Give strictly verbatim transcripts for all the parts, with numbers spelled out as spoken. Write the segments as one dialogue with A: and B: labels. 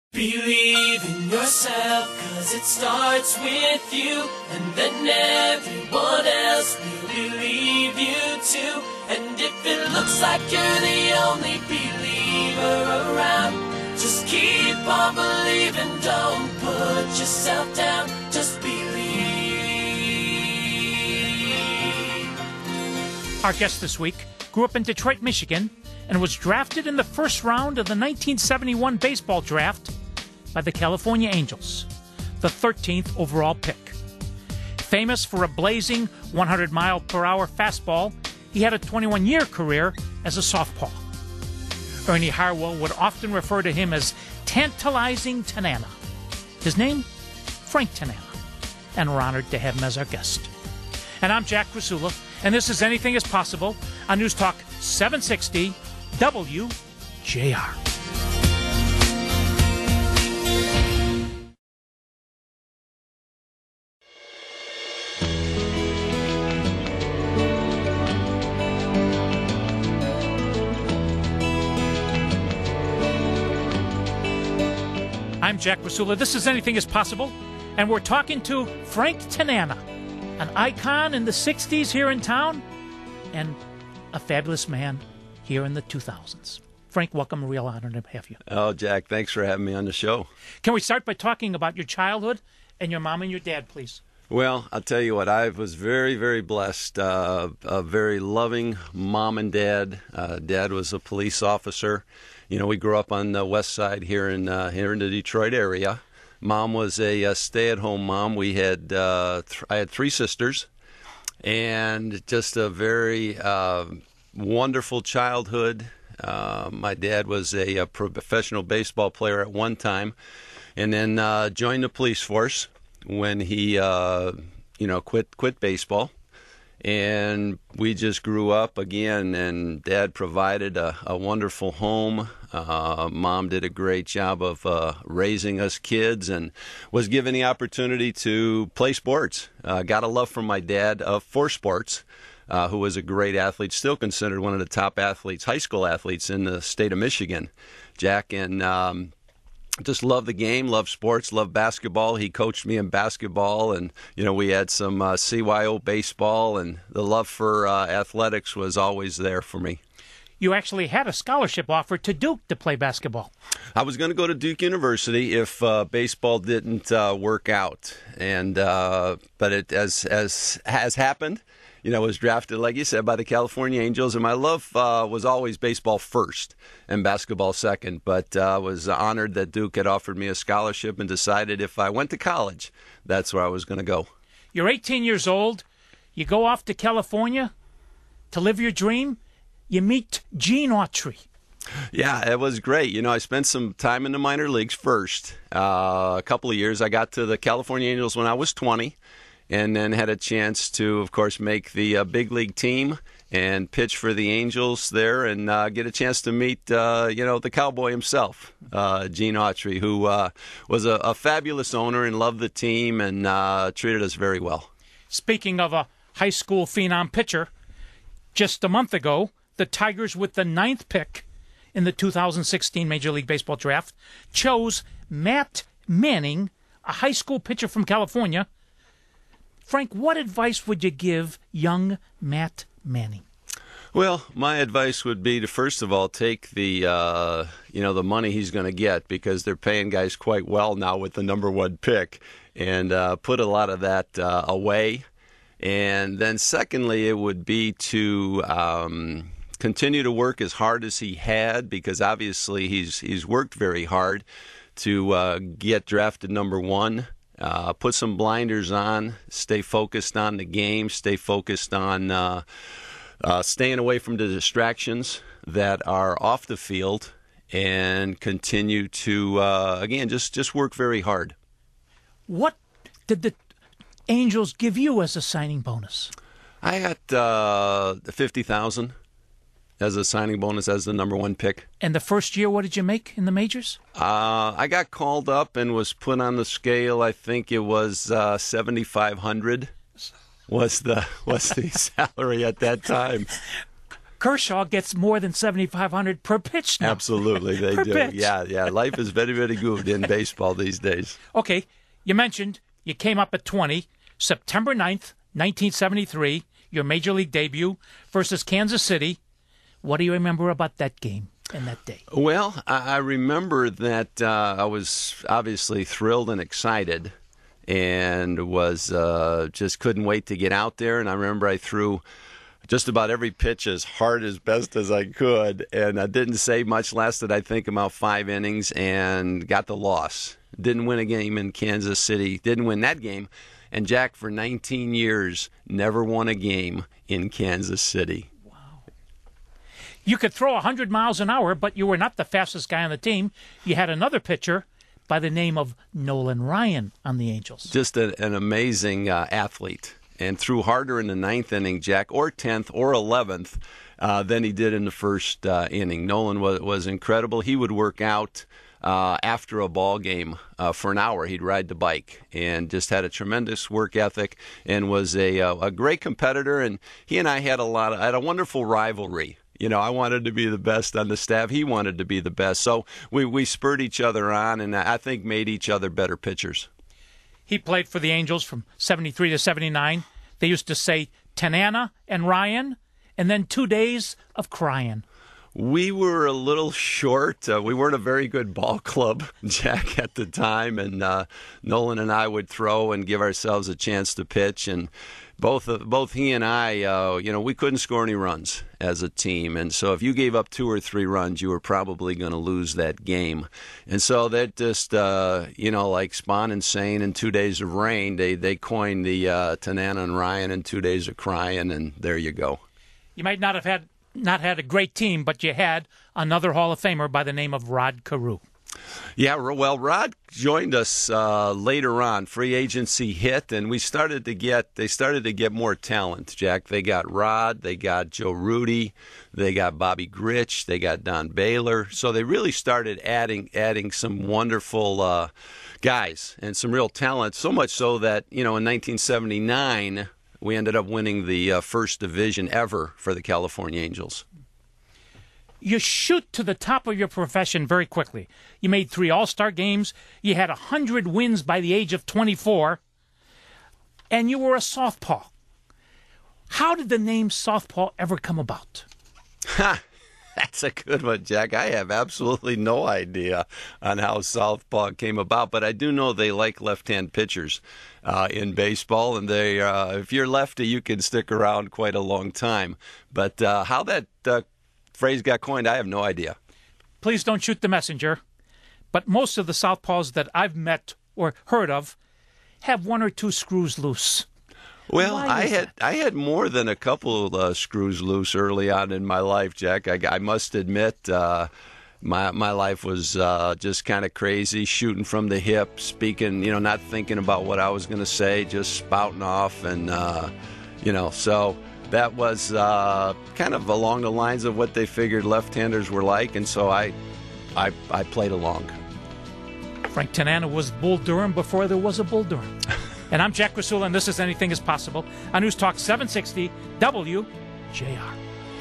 A: Believe in yourself, cause it starts with you, and then everyone else will believe you too. And if it looks like you're the only believer around, just keep on believing, don't put yourself down, just believe.
B: Our guest this week grew up in Detroit, Michigan, and was drafted in the first round of the nineteen seventy-one baseball draft by the California Angels, the thirteenth overall pick. Famous for a blazing one hundred mile per hour fastball, he had a twenty-one year career as a southpaw. Ernie Harwell would often refer to him as Tantalizing Tanana. His name? Frank Tanana. And we're honored to have him as our guest. And I'm Jack Krasula, and this is Anything is Possible on News Talk seven sixty W J R. I'm Jack Krasula. This is Anything is Possible, and we're talking to Frank Tanana, an icon in the sixties here in town, and a fabulous man here in the two thousands. Frank, welcome. A real honor to have you.
C: Oh, Jack, thanks for having me on the show.
B: Can we start by talking about your childhood and your mom and your dad, please?
C: Well, I'll tell you what, I was very, very blessed. Uh, a very loving mom and dad. Uh, dad was a police officer. You know, we grew up on the west side here in uh, here in the Detroit area. Mom was a, a stay-at-home mom. We had uh, th- I had three sisters, and just a very uh, wonderful childhood. Uh, my dad was a, a professional baseball player at one time, and then uh, joined the police force when he, uh, you know, quit quit baseball. And we just grew up again, and Dad provided a, a wonderful home. Uh, Mom did a great job of uh, raising us kids and was given the opportunity to play sports. Uh, got a love from my dad uh, for sports, uh, who was a great athlete, still considered one of the top athletes, high school athletes in the state of Michigan. Jack, and um, just love the game, love sports, love basketball. He coached me in basketball, and you know we had some uh, C Y O baseball, and the love for uh, athletics was always there for me.
B: You actually had a scholarship offer to Duke to play basketball.
C: I was going to go to Duke University if uh, baseball didn't uh, work out, and uh, but it as as has happened. You know, was drafted, like you said, by the California Angels, and my love uh, was always baseball first and basketball second, but I uh, was honored that Duke had offered me a scholarship and decided if I went to college, that's where I was going to go.
B: You're eighteen years old. You go off to California to live your dream. You meet Gene Autry.
C: Yeah, it was great. You know, I spent some time in the minor leagues first. Uh, a couple of years. I got to the California Angels when I was twenty. And then had a chance to, of course, make the uh, big league team and pitch for the Angels there, and uh, get a chance to meet, uh, you know, the cowboy himself, uh, Gene Autry, who uh, was a, a fabulous owner and loved the team and uh, treated us very well.
B: Speaking of a high school phenom pitcher, just a month ago, the Tigers, with the ninth pick in the two thousand sixteen Major League Baseball draft, chose Matt Manning, a high school pitcher from California. Frank, what advice would you give young Matt Manning?
C: Well, my advice would be to, first of all, take the uh, you know the money he's going to get, because they're paying guys quite well now with the number one pick, and uh, put a lot of that uh, away. And then secondly, it would be to um, continue to work as hard as he had, because obviously he's he's worked very hard to uh, get drafted number one. Uh, put some blinders on, stay focused on the game, stay focused on uh, uh, staying away from the distractions that are off the field, and continue to, uh, again, just, just work very hard.
B: What did the Angels give you as a signing bonus?
C: I got uh, fifty thousand dollars as a signing bonus as the number one pick.
B: And the first year, what did you make in the majors?
C: Uh, I got called up and was put on the scale. I think it was uh, seventy-five hundred was the was the salary at that time.
B: Kershaw gets more than seventy-five hundred per pitch now.
C: Absolutely, they
B: per
C: do.
B: Pitch.
C: Yeah, yeah. Life is very, very good in baseball these days.
B: Okay, you mentioned you came up at twenty, September ninth, nineteen seventy-three, your Major League debut versus Kansas City. What do you remember about that game and that day?
C: Well, I I remember that uh, I was obviously thrilled and excited and was uh, just couldn't wait to get out there. And I remember I threw just about every pitch as hard as best as I could, and I didn't say much, lasted I think about five innings and got the loss. Didn't win a game in Kansas City, didn't win that game, and Jack for nineteen years never won a game in Kansas City.
B: Wow. You could throw one hundred miles an hour, but you were not the fastest guy on the team. You had another pitcher by the name of Nolan Ryan on the Angels.
C: Just a, an amazing uh, athlete. And threw harder in the ninth inning, Jack, or tenth or eleventh uh, than he did in the first uh, inning. Nolan was, was incredible. He would work out uh, after a ball game uh, for an hour. He'd ride the bike and just had a tremendous work ethic and was a, uh, a great competitor. And he and I had a lot of, had a wonderful rivalry. You know, I wanted to be the best on the staff. He wanted to be the best. So we, we spurred each other on and I think made each other better pitchers.
B: He played for the Angels from seventy-three to seventy-nine. They used to say Tanana and Ryan, and then two days of crying.
C: We were a little short. Uh, we weren't a very good ball club, Jack, at the time. And uh, Nolan and I would throw and give ourselves a chance to pitch. And both uh, both he and I, uh, you know, we couldn't score any runs as a team. And so if you gave up two or three runs, you were probably going to lose that game. And so that just, uh, you know, like Spawn and Sane in Two Days of Rain, they, they coined the uh, Tanana and Ryan in Two Days of Crying, and there you go.
B: You might not have had not had a great team, but you had another Hall of Famer by the name of Rod Carew.
C: Yeah, well, Rod joined us uh, later on. Free agency hit, and we started to get they started to get more talent. Jack, they got Rod, they got Joe Rudy, they got Bobby Grich, they got Don Baylor. So they really started adding adding some wonderful uh, guys and some real talent. So much so that you know in nineteen seventy-nine we ended up winning the uh, first division ever for the California Angels.
B: You shoot to the top of your profession very quickly. You made three All-Star games. You had one hundred wins by the age of twenty-four. And you were a southpaw. How did the name Southpaw ever come about?
C: Ha! That's a good one, Jack. I have absolutely no idea on how Southpaw came about, but I do know they like left-hand pitchers uh, in baseball, and they, uh, if you're lefty, you can stick around quite a long time. But uh, how that uh, phrase got coined, I have no idea.
B: Please don't shoot the messenger, but most of the Southpaws that I've met or heard of have one or two screws loose.
C: Well,
B: Why
C: I
B: is
C: had
B: that?
C: I had more than a couple uh, screws loose early on in my life, Jack. I, I must admit, uh, my my life was uh, just kind of crazy, shooting from the hip, speaking, you know, not thinking about what I was going to say, just spouting off, and uh, you know, so that was uh, kind of along the lines of what they figured left-handers were like, and so I I, I played along.
B: Frank Tanana was Bull Durham before there was a Bull Durham. And I'm Jack Krasula, and this is Anything is Possible on News Talk seven sixty W J R.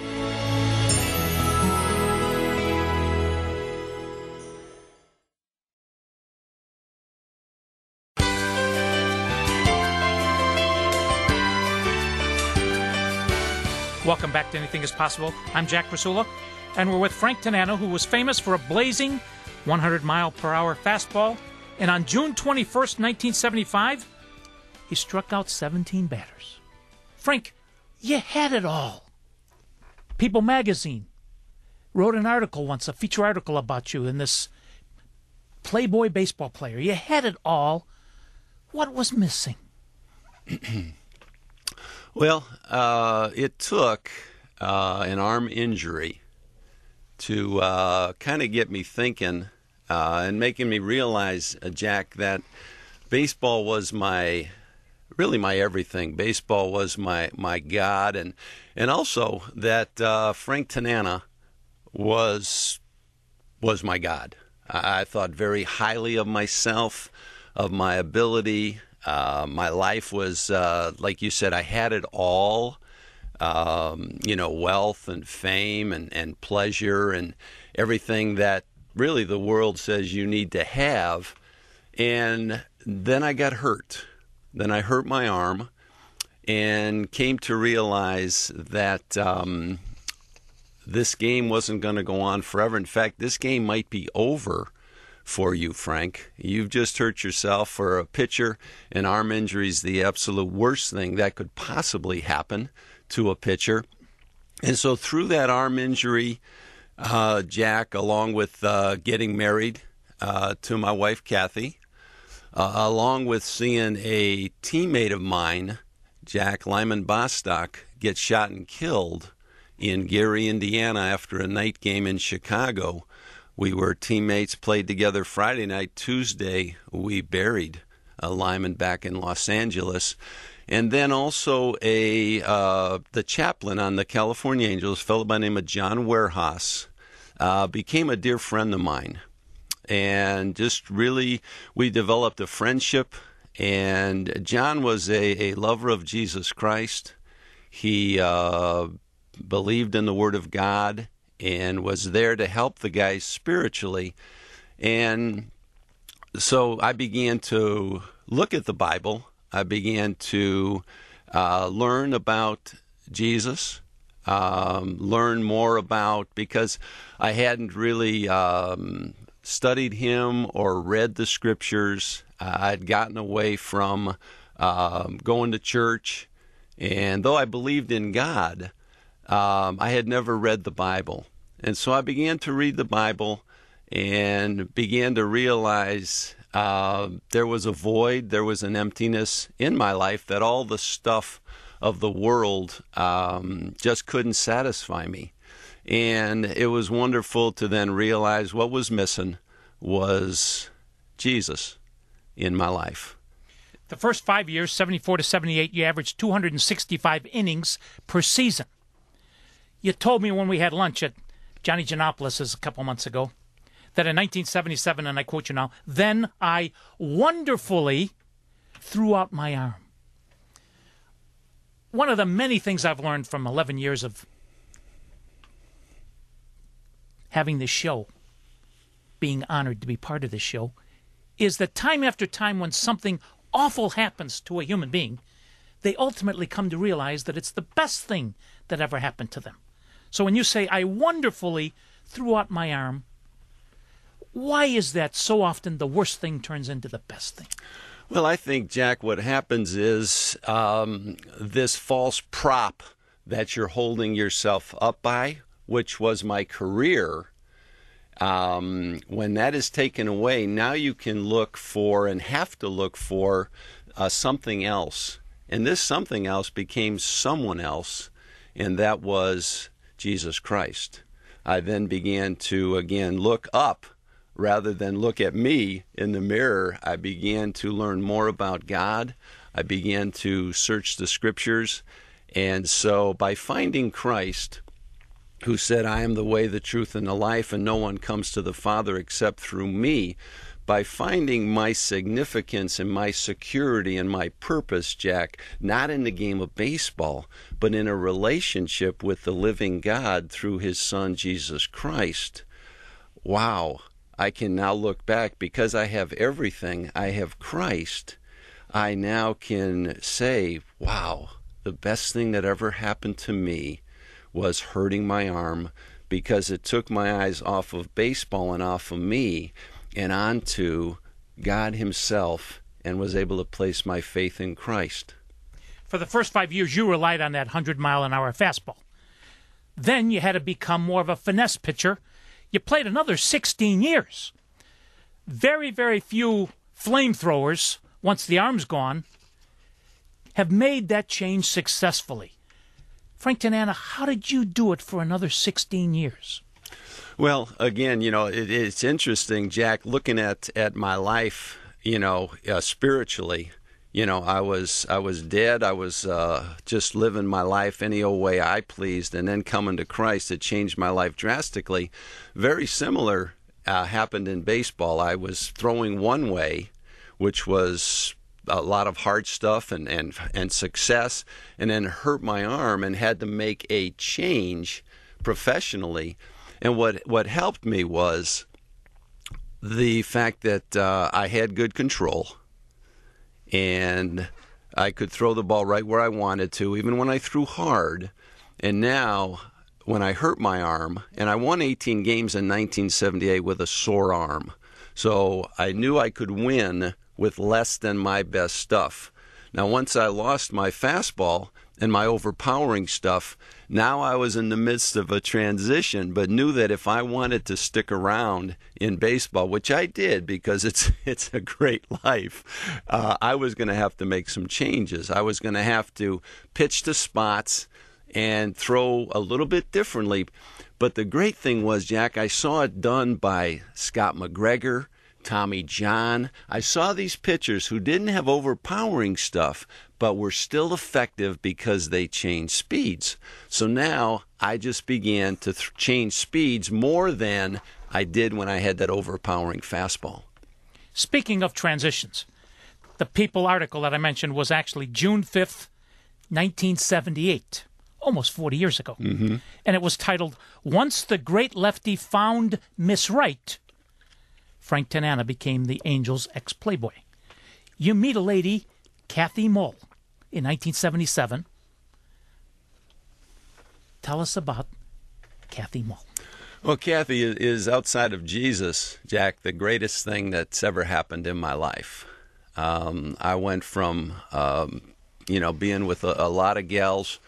B: Welcome back to Anything is Possible. I'm Jack Krasula, and we're with Frank Tanana, who was famous for a blazing one hundred mile per hour fastball. And on June twenty-first, nineteen seventy-five, he struck out seventeen batters. Frank, you had it all. People magazine wrote an article once, a feature article about you in this Playboy baseball player. You had it all. What was missing?
C: Well, uh, it took uh, an arm injury to uh, kind of get me thinking uh, and making me realize, uh, Jack, that baseball was my really my everything. Baseball was my, my God, and and also that uh, Frank Tanana was was my God. I, I thought very highly of myself, of my ability. Uh, my life was, uh, like you said, I had it all. um, you know, wealth and fame and, and pleasure and everything that really the world says you need to have. And then I got hurt. Then I hurt my arm and came to realize that um, this game wasn't going to go on forever. In fact, this game might be over for you, Frank. You've just hurt yourself. For a pitcher, an arm injury is the absolute worst thing that could possibly happen to a pitcher. And so through that arm injury, uh, Jack, along with uh, getting married uh, to my wife, Kathy, uh, along with seeing a teammate of mine, Jack Lyman Bostock, get shot and killed in Gary, Indiana after a night game in Chicago. We were teammates, played together Friday night. Tuesday, we buried uh, Lyman back in Los Angeles. And then also a uh, the chaplain on the California Angels, a fellow by the name of John Warehouse, uh, became a dear friend of mine. And just really, we developed a friendship. And John was a, a lover of Jesus Christ. He uh, believed in the Word of God and was there to help the guys spiritually. And so I began to look at the Bible. I began to uh, learn about Jesus, um, learn more about, because I hadn't really um, studied him or read the scriptures. Uh, I'd gotten away from uh, going to church, and though I believed in God, um, I had never read the Bible. And so I began to read the Bible and began to realize uh, there was a void, there was an emptiness in my life, that all the stuff of the world um, just couldn't satisfy me. And it was wonderful to then realize what was missing was Jesus in my life.
B: The first five years, seventy-four to seventy-eight, you averaged two hundred sixty-five innings per season. You told me when we had lunch at Johnny Giannopoulos' a couple months ago that in nineteen seventy-seven, and I quote you now, "Then I wonderfully threw out my arm." One of the many things I've learned from eleven years of having this show, being honored to be part of this show, is that time after time when something awful happens to a human being, they ultimately come to realize that it's the best thing that ever happened to them. So when you say, "I wonderfully threw out my arm," why is that so often the worst thing turns into the best thing?
C: Well, I think, Jack, what happens is um, this false prop that you're holding yourself up by, which was my career, um, when that is taken away, now you can look for and have to look for uh, something else. And this something else became someone else, and that was Jesus Christ. I then began to, again, look up rather than look at me in the mirror. I began to learn more about God. I began to search the scriptures. And so by finding Christ, who said, "I am the way, the truth, and the life, and no one comes to the Father except through me," by finding my significance and my security and my purpose, Jack, not in the game of baseball, but in a relationship with the living God through his Son, Jesus Christ. Wow, I can now look back because I have everything. I have Christ. I now can say, wow, the best thing that ever happened to me was hurting my arm, because it took my eyes off of baseball and off of me and onto God himself, and was able to place my faith in Christ.
B: For the first five years, you relied on that one hundred mile an hour fastball. Then you had to become more of a finesse pitcher. You played another sixteen years. Very, very few flamethrowers, once the arm's gone, have made that change successfully. Frank Tanana, how did you do it for another sixteen years?
C: Well, again, you know, it, it's interesting, Jack, looking at, at my life, you know, uh, spiritually. You know, I was I was dead. I was uh, just living my life any old way I pleased, and then coming to Christ, it changed my life drastically. Very similar uh, happened in baseball. I was throwing one way, which was a lot of hard stuff and, and, and success, and then hurt my arm and had to make a change professionally. And what, what helped me was the fact that uh, I had good control, and I could throw the ball right where I wanted to, even when I threw hard. And now, when I hurt my arm, and I won eighteen games in nineteen seventy-eight with a sore arm, so I knew I could win with less than my best stuff. Now, once I lost my fastball and my overpowering stuff, now I was in the midst of a transition, but knew that if I wanted to stick around in baseball, which I did because it's it's a great life, uh, I was going to have to make some changes. I was going to have to pitch to spots and throw a little bit differently. But the great thing was, Jack, I saw it done by Scott McGregor, Tommy John. I saw these pitchers who didn't have overpowering stuff, but were still effective because they changed speeds. So now I just began to th- change speeds more than I did when I had that overpowering fastball.
B: Speaking of transitions, the People article that I mentioned was actually June fifth, nineteen seventy-eight, almost forty years ago.
C: Mm-hmm.
B: And it was titled, Once the Great Lefty Found Miss Right, Frank Tanana became the Angels' ex-playboy. You meet a lady, Kathy Mull, in nineteen seventy-seven. Tell us about Kathy Mull.
C: Well, Kathy is, outside of Jesus, Jack, the greatest thing that's ever happened in my life. Um, I went from, um, you know, being with a, a lot of gals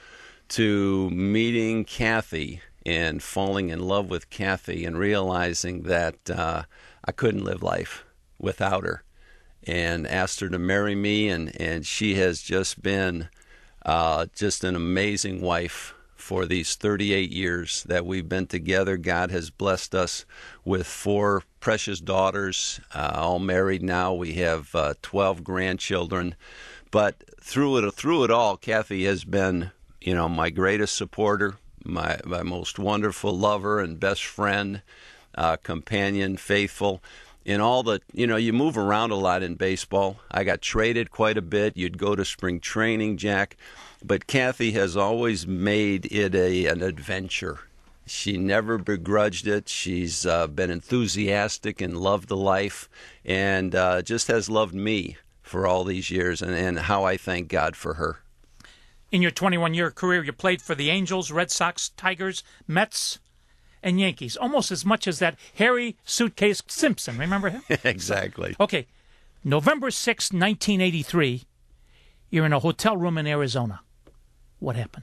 C: to meeting Kathy and falling in love with Kathy and realizing that uh, I couldn't live life without her, and asked her to marry me, and, and she has just been uh, just an amazing wife for these thirty-eight years that we've been together. God has blessed us with four precious daughters, uh, all married now. We have uh, twelve grandchildren. But through it, through it all, Kathy has been, you know, my greatest supporter, my, my most wonderful lover and best friend, uh, companion, faithful. In all the, you know, you move around a lot in baseball. I got traded quite a bit. You'd go to spring training, Jack. But Kathy has always made it a an adventure. She never begrudged it. She's uh, been enthusiastic and loved the life, and uh, just has loved me for all these years, and, and how I thank God for her.
B: In your twenty-one-year career, you played for the Angels, Red Sox, Tigers, Mets, and Yankees, almost as much as that Harry Suitcase Simpson. Remember him?
C: Exactly.
B: Okay. November sixth, nineteen eighty-three, you're in a hotel room in Arizona. What happened?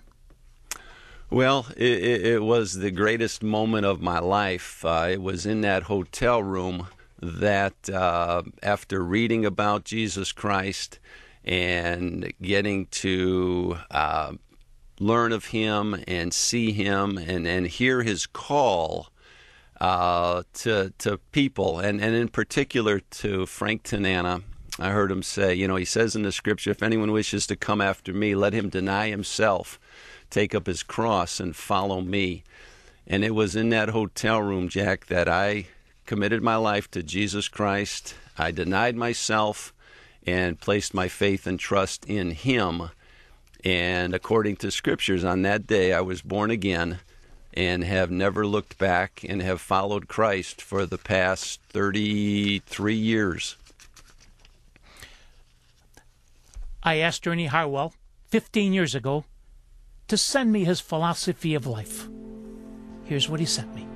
C: Well, it, it, it was the greatest moment of my life. Uh, it was in that hotel room that uh, after reading about Jesus Christ and getting to uh, learn of him and see him and, and hear his call uh, to to people, and, and in particular to Frank Tanana. I heard him say, you know, he says in the scripture, if anyone wishes to come after me, let him deny himself, take up his cross, and follow me. And it was in that hotel room, Jack, that I committed my life to Jesus Christ. I denied myself and placed my faith and trust in him. And according to scriptures, on that day, I was born again and have never looked back and have followed Christ for the past thirty-three years.
B: I asked Ernie Harwell fifteen years ago to send me his philosophy of life. Here's what he sent me.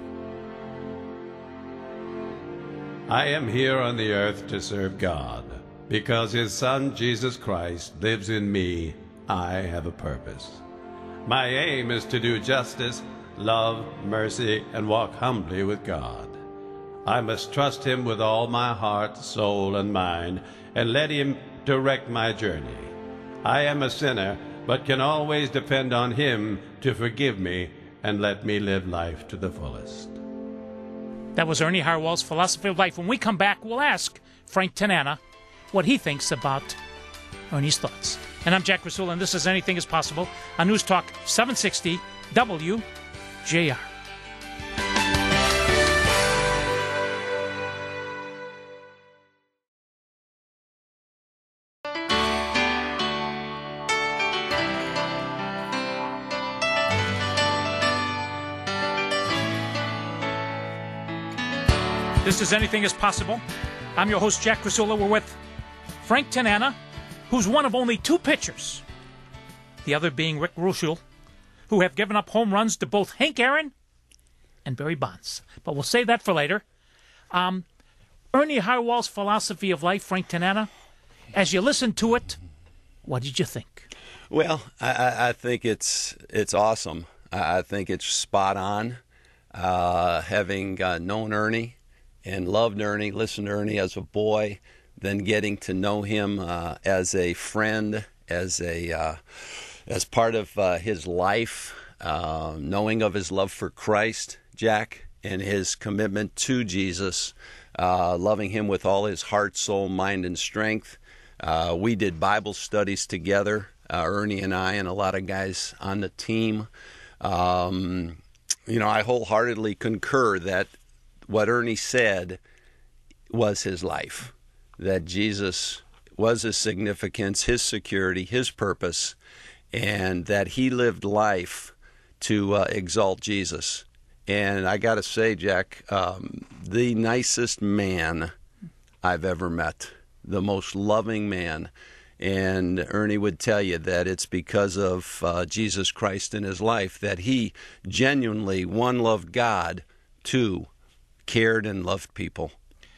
D: I am here on the earth to serve God. Because his Son, Jesus Christ, lives in me, I have a purpose. My aim is to do justice, love, mercy, and walk humbly with God. I must trust him with all my heart, soul, and mind, and let him direct my journey. I am a sinner, but can always depend on him to forgive me and let me live life to the fullest.
B: That was Ernie Harwell's philosophy of life. When we come back, we'll ask Frank Tanana what he thinks about Ernie's thoughts. And I'm Jack Rasul, and this is Anything is Possible on News Talk seven sixty W J R. This is Anything is Possible. I'm your host, Jack Crisula. We're with Frank Tanana, who's one of only two pitchers, the other being Rick Reuschel, who have given up home runs to both Hank Aaron and Barry Bonds. But we'll save that for later. Um, Ernie Harwell's philosophy of life, Frank Tanana, as you listen to it, what did you think?
C: Well, I, I think it's it's awesome. I think it's spot on. Uh, having uh, known Ernie and loved Ernie, listened to Ernie as a boy, then getting to know him uh, as a friend, as a uh, as part of uh, his life, uh, knowing of his love for Christ, Jack, and his commitment to Jesus, uh, loving him with all his heart, soul, mind, and strength. Uh, we did Bible studies together, uh, Ernie and I, and a lot of guys on the team. Um, you know, I wholeheartedly concur that what Ernie said was his life, that Jesus was his significance, his security, his purpose, and that he lived life to uh, exalt Jesus. And I got to say, Jack, um, the nicest man I've ever met, the most loving man. And Ernie would tell you that it's because of uh, Jesus Christ in his life that he genuinely, one, loved God, two, cared and loved people.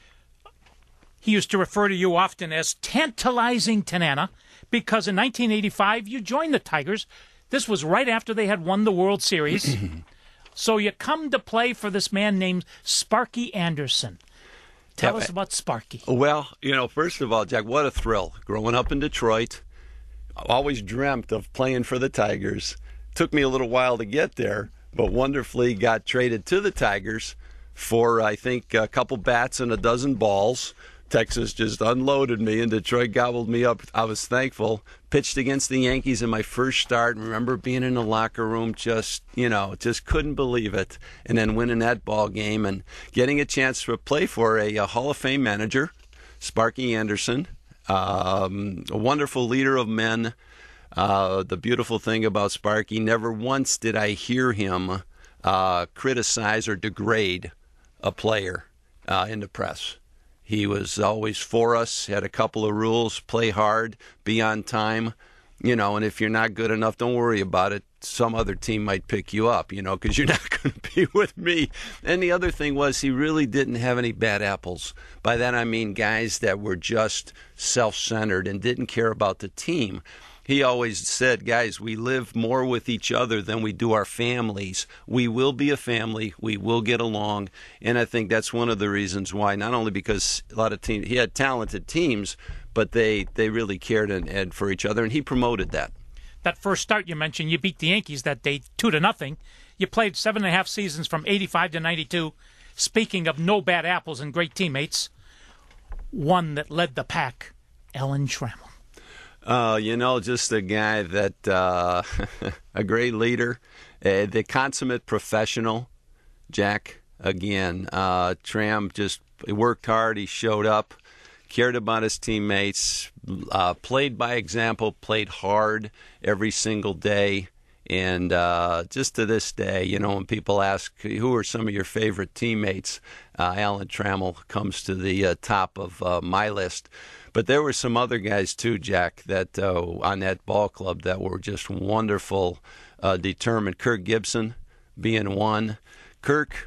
B: He used to refer to you often as Tantalizing Tanana because in nineteen eighty-five you joined the Tigers. This was right after they had won the World Series. So you come to play for this man named Sparky Anderson. Tell us about Sparky.
C: Well, you know, first of all, Jack, what a thrill. Growing up in Detroit, I always dreamt of playing for the Tigers. Took me a little while to get there, but wonderfully got traded to the Tigers for, I think, a couple bats and a dozen balls. Texas just unloaded me, and Detroit gobbled me up. I was thankful. Pitched against the Yankees in my first start. Remember being in the locker room, just, you know, just couldn't believe it. And then winning that ball game and getting a chance to play for a, a Hall of Fame manager, Sparky Anderson, um, a wonderful leader of men. Uh, the beautiful thing about Sparky, never once did I hear him uh, criticize or degrade a player uh, in the press. He was always for us, had a couple of rules: play hard, be on time, you know, and if you're not good enough, don't worry about it. Some other team might pick you up, you know, because you're not going to be with me. And the other thing was he really didn't have any bad apples. By that I mean guys that were just self-centered and didn't care about the team. He always said, guys, we live more with each other than we do our families. We will be a family. We will get along. And I think that's one of the reasons why, not only because a lot of teams, he had talented teams, but they, they really cared and, and for each other, and he promoted that.
B: That first start you mentioned, you beat the Yankees that day two to nothing. You played seven and a half seasons from eighty-five to ninety-two. Speaking of no bad apples and great teammates, one that led the pack, Alan Trammell.
C: Uh, you know, just a guy that, uh, a great leader, uh, the consummate professional, Jack, again. Uh, Tram just worked hard, he showed up, cared about his teammates, uh, played by example, played hard every single day. And uh, just to this day, you know, when people ask who are some of your favorite teammates, uh, Alan Trammell comes to the uh, top of uh, my list. But there were some other guys too, Jack, that uh, on that ball club that were just wonderful, uh, determined. Kirk Gibson being one. Kirk,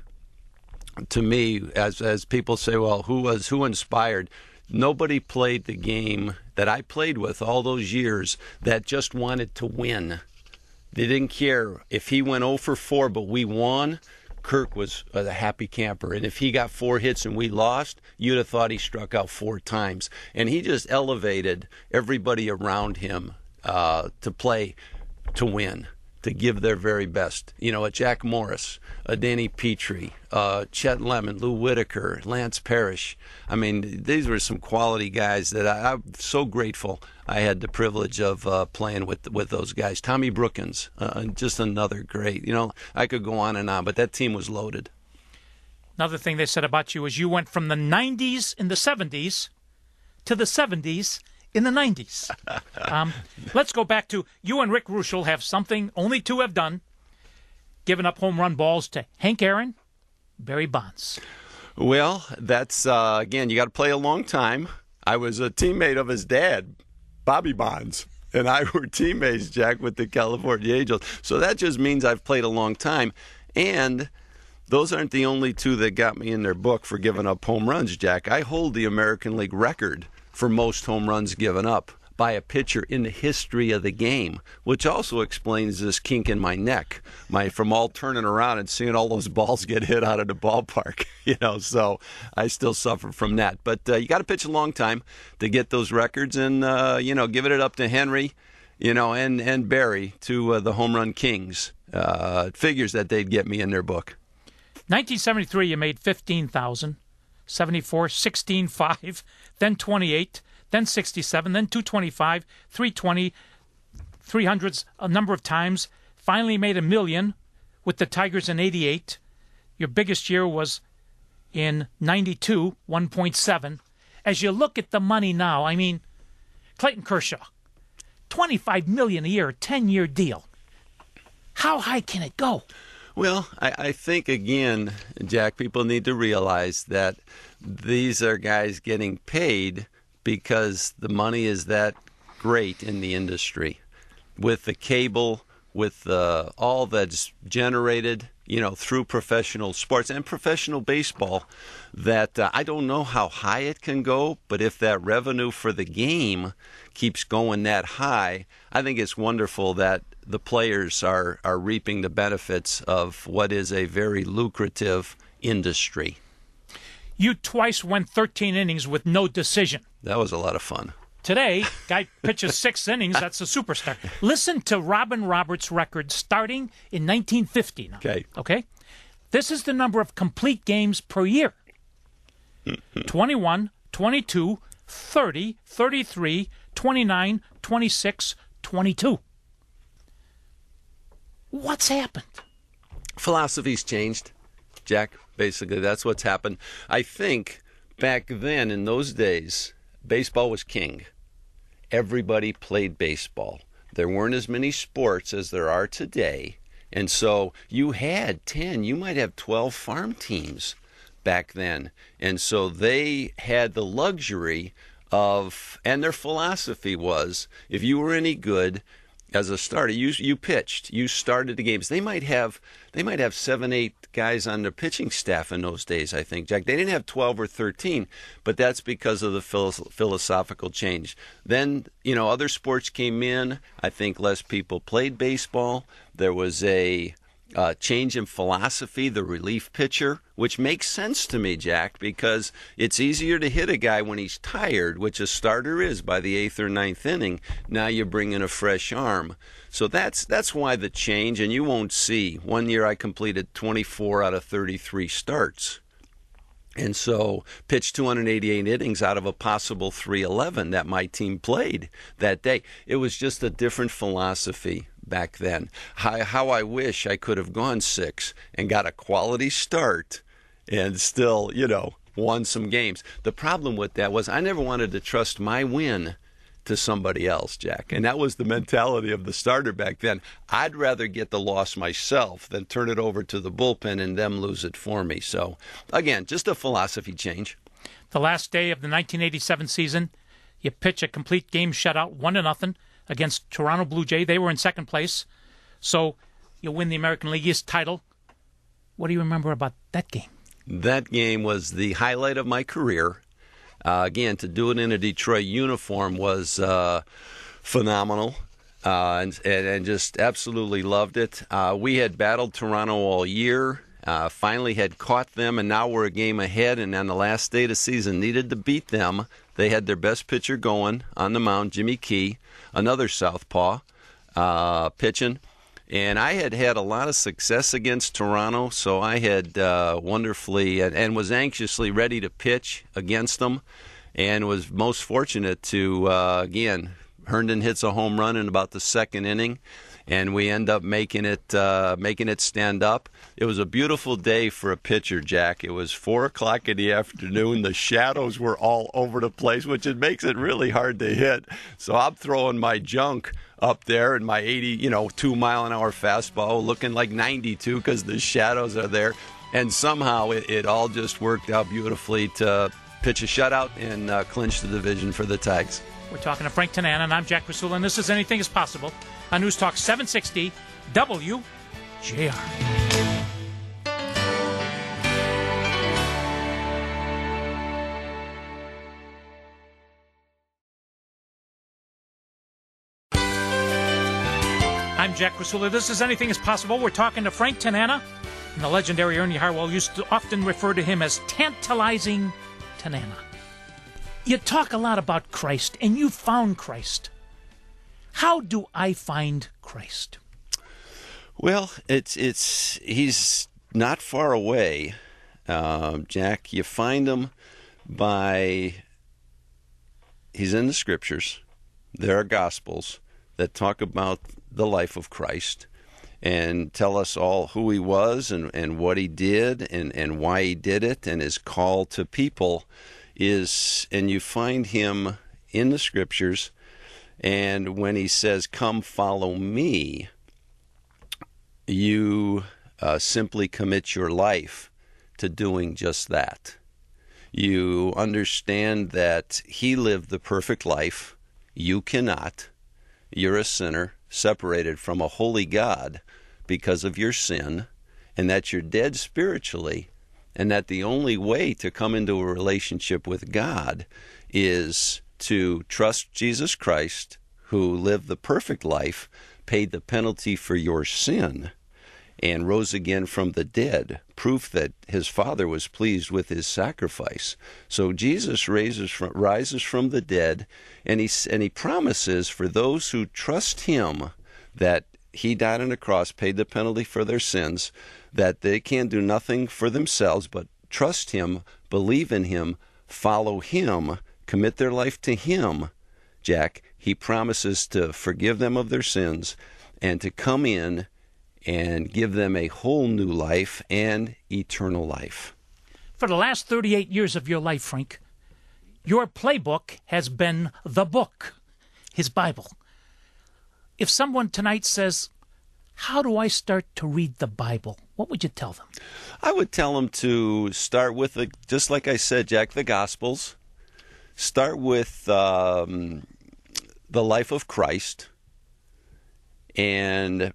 C: to me, as as people say, well, who was who inspired? Nobody played the game that I played with all those years that just wanted to win. They didn't care if he went oh for four, but we won. Kirk was a happy camper. And if he got four hits and we lost, you'd have thought he struck out four times. And he just elevated everybody around him uh, to play to win, to give their very best. You know, a Jack Morris, a Danny Petrie, uh, Chet Lemon, Lou Whitaker, Lance Parrish. I mean, these were some quality guys that I, I'm so grateful I had the privilege of uh, playing with with those guys. Tommy Brookins, uh, just another great. You know, I could go on and on, but that team was loaded.
B: Another thing they said about you is you went from the nineties in the seventies to the seventies in the nineties. um, let's go back to you and Rick Reuschel have something only two have done, given up home run balls to Hank Aaron, Barry Bonds.
C: Well, that's, uh, again, you got to play a long time. I was a teammate of his dad, Bobby Bonds, and I were teammates, Jack, with the California Angels. So that just means I've played a long time. And those aren't the only two that got me in their book for giving up home runs, Jack. I hold the American League record for most home runs given up by a pitcher in the history of the game, which also explains this kink in my neck, my from all turning around and seeing all those balls get hit out of the ballpark. You know, so I still suffer from that. But uh, you got to pitch a long time to get those records, and uh, you know, giving it up to Henry, you know, and and Barry, to uh, the home run kings. Uh, it figures that they'd get me in their book.
B: nineteen seventy-three, you made fifteen thousand. seventy-four, sixteen five, then twenty-eight, then sixty-seven, then two twenty-five, three twenty, three hundreds a number of times. Finally made a million with the Tigers in eighty-eight. Your biggest year was in ninety-two, one point seven. As you look at the money now, I mean, Clayton Kershaw, twenty-five million dollars a year, ten-year deal. How high can it go?
C: Well, I, I think, again, Jack, people need to realize that these are guys getting paid because the money is that great in the industry. With the cable, with uh, all that's generated, you know, through professional sports and professional baseball, that uh, I don't know how high it can go, but if that revenue for the game keeps going that high, I think it's wonderful that the players are, are reaping the benefits of what is a very lucrative industry.
B: You twice went thirteen innings with no decision.
C: That was a lot of fun.
B: Today, guy pitches six innings, that's a superstar. Listen to Robin Roberts' record starting in nineteen fifty now.
C: Okay.
B: Okay? This is the number of complete games per year. twenty-one, twenty-two, thirty, thirty-three, twenty-nine, twenty-six, twenty-two. What's happened?
C: Philosophy's changed, Jack. Basically, that's what's happened. I think back then, in those days, baseball was king. Everybody played baseball. There weren't as many sports as there are today. And so you had ten, you might have twelve farm teams back then. And so they had the luxury of, and their philosophy was, if you were any good as a starter, you you pitched, you started the games. They might have they might have seven, eight guys on their pitching staff in those days, I think, Jack. They didn't have twelve or thirteen, but that's because of the philosophical change. Then, you know, other sports came in. I think less people played baseball. There was a uh, change in philosophy, the relief pitcher, which makes sense to me, Jack, because it's easier to hit a guy when he's tired, which a starter is by the eighth or ninth inning. Now you bring in a fresh arm. So that's that's why the change, and you won't see. One year I completed twenty-four out of thirty-three starts. And so pitched two hundred eighty-eight innings out of a possible three eleven that my team played that day. It was just a different philosophy back then. How, how I wish I could have gone six and got a quality start and still, you know, won some games. The problem with that was I never wanted to trust my win to somebody else, Jack. And that was the mentality of the starter back then. I'd rather get the loss myself than turn it over to the bullpen and them lose it for me. So, again, just a philosophy change.
B: The last day of the nineteen eighty-seven season, you pitch a complete game shutout, one to nothing, against Toronto Blue Jay. They were in second place. So you win the American League East title. What do you remember about that game?
C: That game was the highlight of my career. Uh, again, to do it in a Detroit uniform was uh, phenomenal, uh, and, and and just absolutely loved it. Uh, we had battled Toronto all year, uh, finally had caught them, and now we're a game ahead, and on the last day of the season needed to beat them. They had their best pitcher going on the mound, Jimmy Key, another southpaw, uh, pitching. And I had had a lot of success against Toronto, so I had uh, wonderfully and, and was anxiously ready to pitch against them, and was most fortunate to, uh, again, Herndon hits a home run in about the second inning, and we end up making it uh, making it stand up. It was a beautiful day for a pitcher, Jack. It was four o'clock in the afternoon. The shadows were all over the place, which it makes it really hard to hit. So I'm throwing my junk up there in my eighty, you know, two mile an hour fastball, looking like ninety-two because the shadows are there. and somehow it, it all just worked out beautifully to pitch a shutout and uh, clinch the division for the Tags.
B: We're talking to Frank Tanana, and I'm Jack Krasula, and this is Anything is Possible on News Talk seven sixty W J R. I'm Jack Krasula. This is Anything is Possible. We're talking to Frank Tanana, and the legendary Ernie Harwell used to often refer to him as Tantalizing Tanana. You talk a lot about Christ, and you found Christ. How do I find Christ?
C: Well, it's it's he's not far away, uh, Jack. You find him by he's in the Scriptures. There are Gospels that talk about the life of Christ and tell us all who he was and, and what he did and, and why he did it, and his call to people is, and you find him in the Scriptures, and when he says, "Come follow me," you uh, simply commit your life to doing just that. You understand that he lived the perfect life. You cannot. You're a sinner, separated from a holy God because of your sin, and that you're dead spiritually, and that the only way to come into a relationship with God is to trust Jesus Christ, who lived the perfect life, paid the penalty for your sin, and rose again from the dead, proof that his Father was pleased with his sacrifice. So Jesus raises from, rises from the dead, and he, and he promises for those who trust him that he died on the cross, paid the penalty for their sins, that they can do nothing for themselves but trust him, believe in him, follow him, commit their life to him. Jack, he promises to forgive them of their sins and to come in and give them a whole new life and eternal life.
B: For the last thirty-eight years of your life, Frank, your playbook has been the book, his Bible. If someone tonight says, "How do I start to read the Bible?" what would you tell them?
C: I would tell them to start with, the, just like I said, Jack, the Gospels. Start with um, the life of Christ and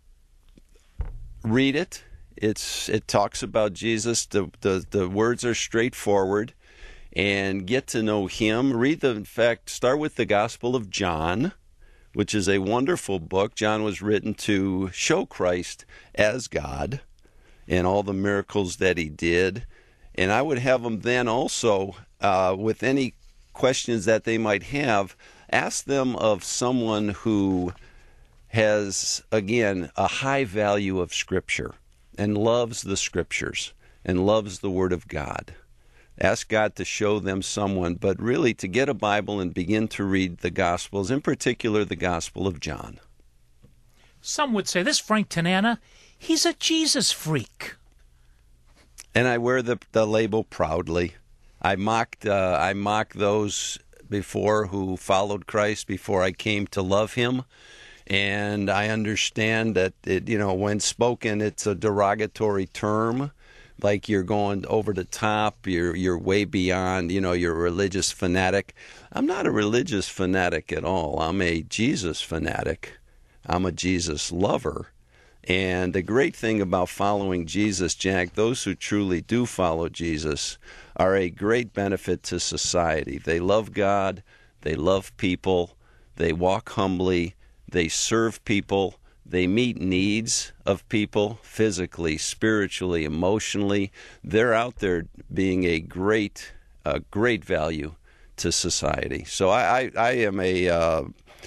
C: read it. It's it talks about Jesus. The, the the words are straightforward, and get to know him. Read the. In fact, start with the Gospel of John, which is a wonderful book. John was written to show Christ as God and all the miracles that he did. And I would have them then also, uh, with any questions that they might have, ask them of someone who has, again, a high value of Scripture and loves the Scriptures and loves the Word of God. Ask God to show them someone, but really to get a Bible and begin to read the Gospels, in particular the Gospel of John.
B: Some would say, this Frank Tanana, he's a Jesus freak.
C: And I wear the the label proudly. I mocked uh, I mocked those before who followed Christ before I came to love him. And I understand that, it, you know, when spoken, it's a derogatory term, like you're going over the top, you're you're way beyond, you know, you're a religious fanatic. I'm not a religious fanatic at all. I'm a Jesus fanatic. I'm a Jesus lover. And the great thing about following Jesus, Jack, those who truly do follow Jesus are a great benefit to society. They love God, they love people, they walk humbly, they serve people, they meet needs of people physically, spiritually, emotionally. They're out there being a great, a great value to society. So I, I, I am a uh,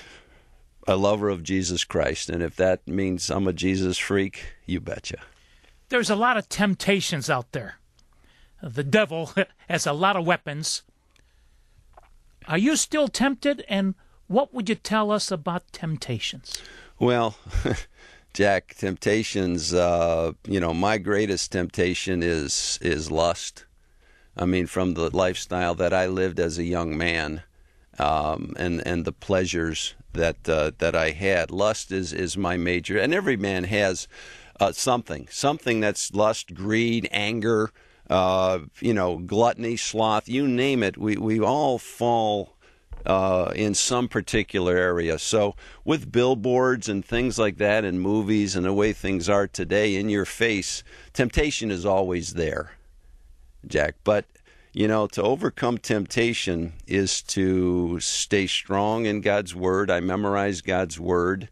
C: a lover of Jesus Christ, and if that means I'm a Jesus freak, you betcha.
B: There's a lot of temptations out there. The devil has a lot of weapons. Are you still tempted, and what would you tell us about temptations?
C: Well, Jack, temptations, uh, you know, my greatest temptation is is lust. I mean, from the lifestyle that I lived as a young man, um, and, and the pleasures that uh, that I had. Lust is, is my major, and every man has uh, something, something that's lust, greed, anger, uh, you know, gluttony, sloth, you name it. We, we all fall uh, in some particular area. So with billboards and things like that and movies and the way things are today in your face, temptation is always there, Jack. But, you know, to overcome temptation is to stay strong in God's Word. I memorize God's Word.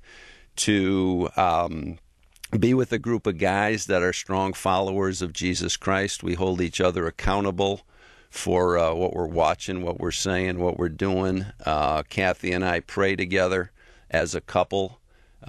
C: To um, be with a group of guys that are strong followers of Jesus Christ. We hold each other accountable for uh, what we're watching, what we're saying, what we're doing. Uh, Kathy and I pray together as a couple.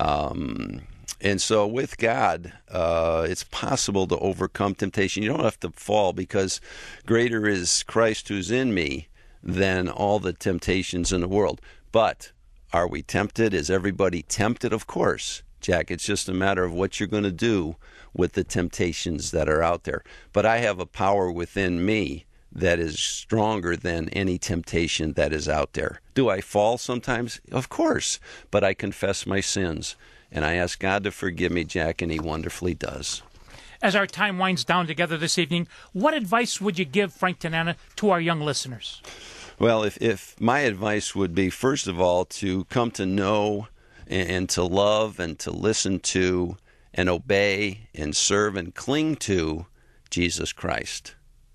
C: Um, and so with God, uh, it's possible to overcome temptation. You don't have to fall, because greater is Christ who's in me than all the temptations in the world. But are we tempted? Is everybody tempted? Of course, Jack. It's just a matter of what you're going to do with the temptations that are out there. But I have a power within me that is stronger than any temptation that is out there. Do I fall sometimes? Of course. But I confess my sins, and I ask God to forgive me, Jack, and He wonderfully does.
B: As our time winds down together this evening, what advice would you give, Frank Tanana, to our young listeners?
C: Well, if, if my advice would be, first of all, to come to know and, and to love and to listen to and obey and serve and cling to Jesus Christ.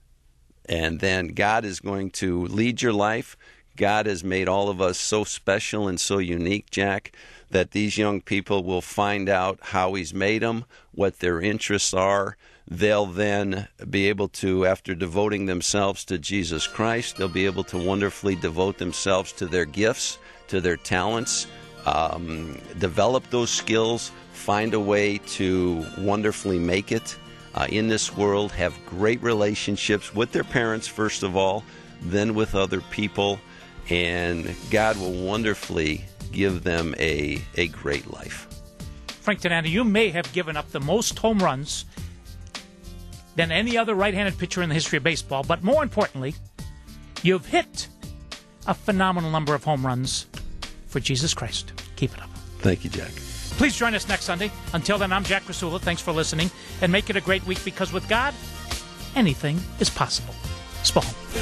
C: And then God is going to lead your life. God has made all of us so special and so unique, Jack, that these young people will find out how He's made them, what their interests are. They'll then be able to, after devoting themselves to Jesus Christ, they'll be able to wonderfully devote themselves to their gifts, to their talents, um, develop those skills, find a way to wonderfully make it uh, in this world, have great relationships with their parents, first of all, then with other people, and God will wonderfully give them a, a great life.
B: Frank Tanana, you may have given up the most home runs than any other right-handed pitcher in the history of baseball, but more importantly, you've hit a phenomenal number of home runs for Jesus Christ. Keep it up.
C: Thank you, Jack.
B: Please join us next Sunday. Until then, I'm Jack Rasula. Thanks for listening, and make it a great week, because with God, anything is possible. Spawn.